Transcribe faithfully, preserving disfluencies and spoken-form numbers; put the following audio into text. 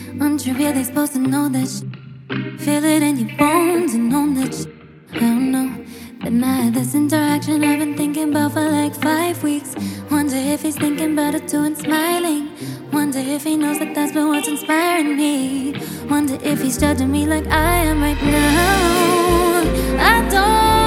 Aren't you really supposed to know this? Feel it in your bones and own this. I don't know. Then I had this interaction I've been thinking about for like five weeks. Wonder if he's thinking about it too and smiling. Wonder if he knows that that's been what's inspiring me. Wonder if he's judging me like I am right now. I don't